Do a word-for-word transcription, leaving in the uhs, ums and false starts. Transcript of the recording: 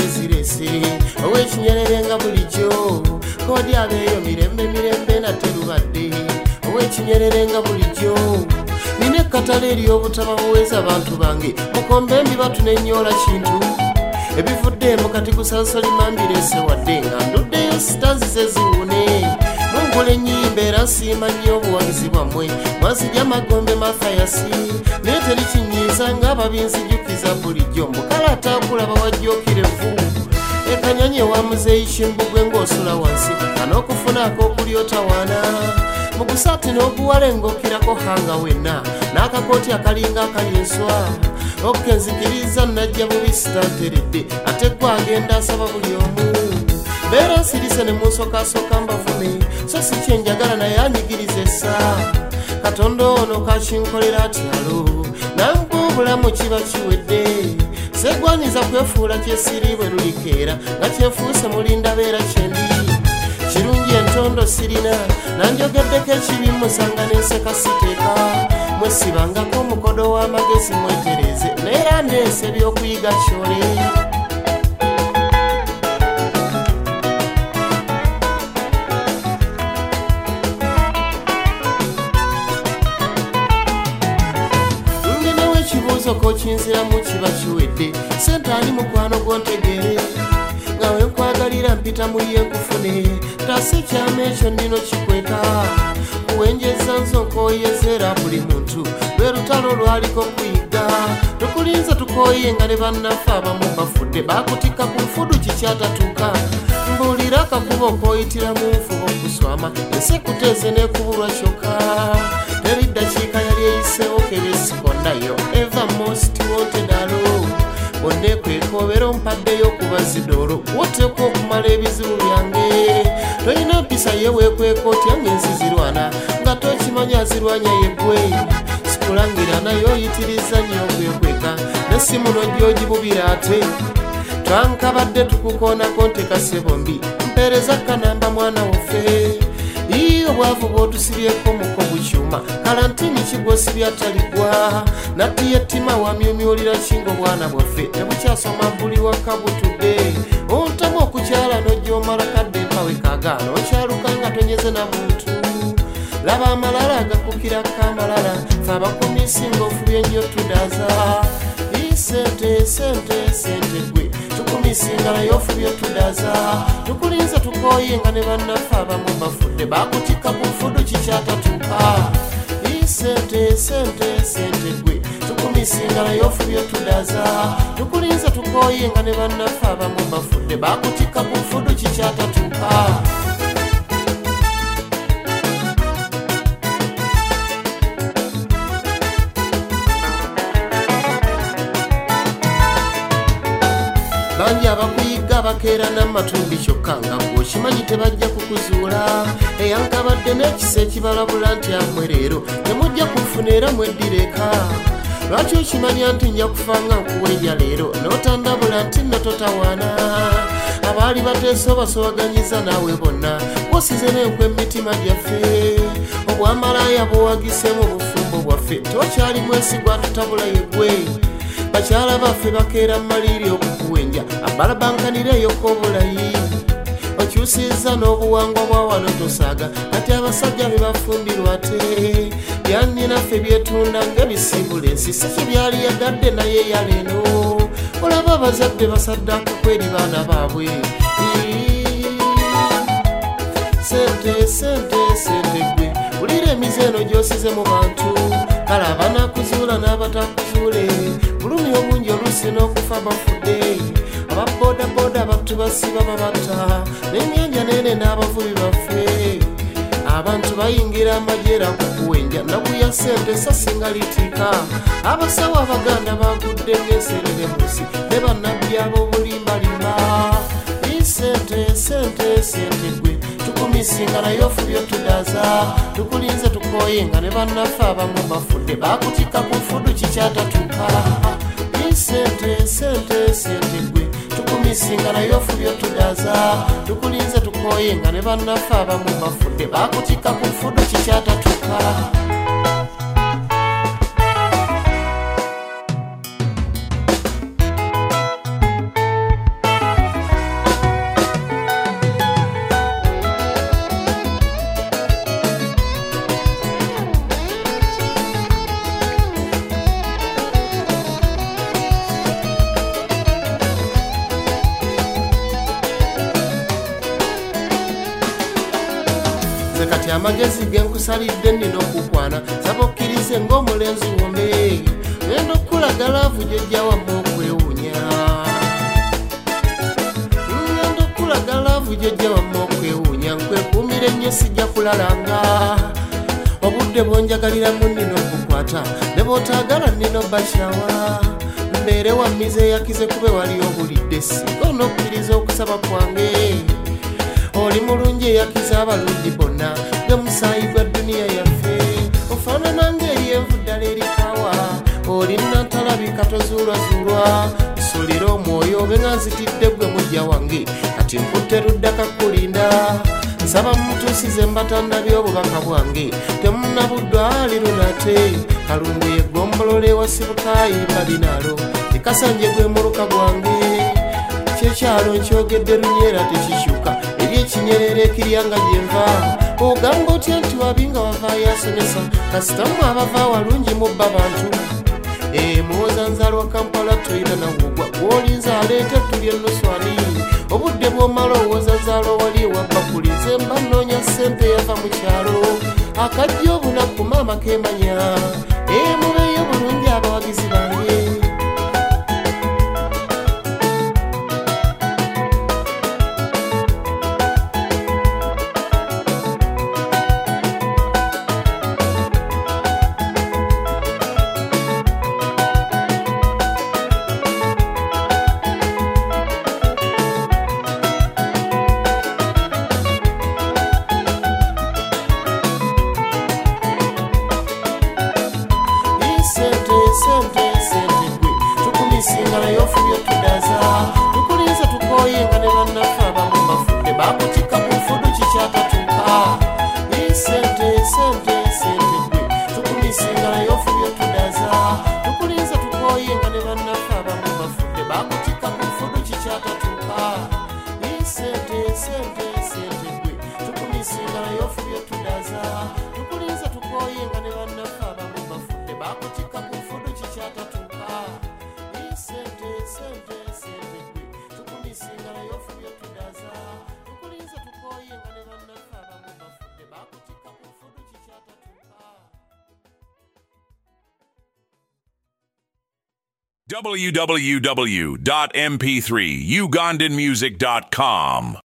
zirese Owekinyerere nga bulijjo kodi abeeyo mirembe mirembe naterubadde Owekinyerere nga bulijjo nine katale ery'obutaba buweza abantu bange mukombe embi batunenyoola kintu ebivuddeemu kati kusansalima mbirese wadde nga nduddeyo sitanzize ziwune mungula ennyimba era nsiima nnyo obuwagizi bwammwe mwazija magombe Mathayasi naye teri kinyiiza ng'ababinzijukiza bulijjo mbukalata akulaba wajjookirevu ekanyanye wa muzeeyi kimbugwe ng'osula wansi kan'okufunaako okulyotawaana mu gusaati n'oguwale ng'okkirako hanga wenna n'akakooti akalinga akalinswa okenzikiriza najja bubi sitanteredde ate gwe agenda asaba buli omu beera nsirise ne munsokasooka mbavune so si kyenjagala naye anyigiriza essa Katonda ono kakinkolera atyalo nangwe obulamu kiba kiwedde segwanyiza kwefuula kyesiri bwe lulikeera nga kyenfuuse mulinda beera kyendi kirungi entondo sirina nanjogeddeko ekibi musanga n'enseka siteeka mwesibangako omukodo w'amagezi mwetereze neera ndeese ebyokuyiga kyole ndinawo ekibuuzo kokinziramu kiba kiwedde sente ani mukwano gwontegere nga wenkwagalira mpita muli enkufune tase ekyama ekyo nnino kikweta kuwenjeza nzo nkooyezera buli muntu lwe lutalo lwaliko kuyiga tukulinza tukooye nga ne bannaffe abamu bafudde bakutikka ku nfudu kikyatatuuka mbuulira akakuba okooyitira mu nfuba okuswama ensekuteeze n'ekubulwa kyokka teri ddakiika yali eyiseewo kebesikondayo eva most wanted alo bonna ekwekoobera ompaddeyo okuba zidoolo woteekwa okumala ebizibu byange tolina mpisa ye weekweka otya ng'ensi zirwana nga tokimanya azirwanya yeggwe sikulangira naye oyitiriza nnyo okwekweka nessimu n'ojyogibubira ate twankabadde tukukoonako ntekase bombi mpeereza kanamba mwana waffe ii obwavu bw'otusibyeko muko bukyuma kalantini kigwosibye ataligwa natti yettima wamyumyulira kingo bwana bwaffe tebukyasoma buli waka butudde ontamu okukyala n'ojja omala kadde empawe kaagaana okyaluka nga tonyeze na muntu laba amalala agakukirako amalala fe abakomisi ng'ofubye nnyo tudaaza ii sente sente sente gwe tukumisinga naye ofubye tudaaza tukulinza tukooye nga ne bannaffe abamu bafudde bakutikka ku nfudu kikyatatuuka ii sente sente sente gwe tukumisinga naye ofubye tudaaza tukulinza tukooye nga ne bannaffe abamu bafudde bakutikka ku nfudu kikyatatuuka bangi abakuyiga bakeera n'amatumbi kyokka nga bw'okimanyi tebajja kukuzuula eyankabadde n'ekisa ekibalabula nti amwe leero temujja kunfuna era mweddireka lwaki okimanya nti nja kufa nga nkuweeja leero n'otandabula nti nno totawaana abaali bateese obasobaganyiza naawe bonna bw'osize n'enkwa emitima gyaffe obwamalaaya bw'owagise mu bufumbo bwaffe tokyali mwesigwa tutabula yeggwe bakyala baffe bakeera maliri okukuwenja abalabankanireeyoko obulayi okyusiza n'obuwangwa bwa wano tosaaga kati abasajja be bafumbirwa ate byanninaffe byetunda ng'ebisimbula ensi si kibyali yagadde naye yaleeno olaba abazadde basaddako kweri baana baabwe sente sente sente gwe wulira emize eno gy'osize mu bantu kale abanakuzuula n'abatakuzuule bulumi obungi oluusi n'okufa bafudde ababodaboda abantu basiba babata n'ennyanja nene n'abavubi baffe abantu bayingira amajeera kukuwenja nakuya sente sasinga litika abasawo abaganda bagudde ng'enserere musi ne bannabbi ab'obulimbalimba isente sente sente gwe tukumisinga naye ofubye tudaaza tukulinze tukooye nga ne bannaffe abamu bafudde bakutikka ku nfudu kikyatatuuka isente sente sente gwe tukumisinga naye ofubye tudaaza tukulinze tukooye nga ne bannaffe abamu bafudde bakutikka ku nfudu kikyatatuuka nze kati amagezi genkusalidde nnina okukwana saba okkirize ng'omulenzi wombe ngenda okulaga laavu jjajja wamma okwewuunya ngenda okulaga laavu jjajja wamma okwewuunya nkwekuumira ennyo sijja kulalanga obudde bwonjagaliramu nnina okukwata ne bw'otaagala nnina obbakyawa mbeere wammize yakize kube wali obulidde singa onokkiriza okusaba kwange oli mulungi eyakiza abalungi bonna ge musaayi gwa duniya yaffe ofaanana ng'eryenvu ddala erikawa oli nantalabika tozuulwazuulwa nsulira omwoyo obe nga nzitidde gwe mujja wange kati nkutte luddaka kulinda nsaba mutuusize mbatannabye obubaka bwange temunnabuddwa ali lunate kalungu yeggombolole wasibukayimba binaalo ekasanje gwe muluka gwange kyekyalo nkyogedde lunyeera tekikyuka eri ekinyerera ekiryanga gyenva ogamba otya nti wabinga wavaayo asomesa kasitamu abava walungi mubba bantu muwoza nzaalwa kampala toyina nawugwa gwolinza aleete tulye nnuswani obudde bw'omala owoza nzaalwa wali ewabbakulize mba nnoonya ssente yava mu kyalo akajja obunaku maama kemanya mubeeyo bulungi abawagizi bange singala yofu byotudaza tukulinze tukoyenga ne bannaffe abamu bafudde bakutikka ku nfudu kikyatatuuka isente sente sente gwe tukumi singala yofu byotudaza tukulinze tukoyenga ne bannaffe abamu bafudde bakutikka ku nfudu kikyatatuuka isente sente sente gwe tukumi singala yofu byotudaza tukulinze tukoyenga ne bannaffe abamu bafudde bakutikka ku nfudu kikyatatuuka w w w dot m p three ugandan music dot com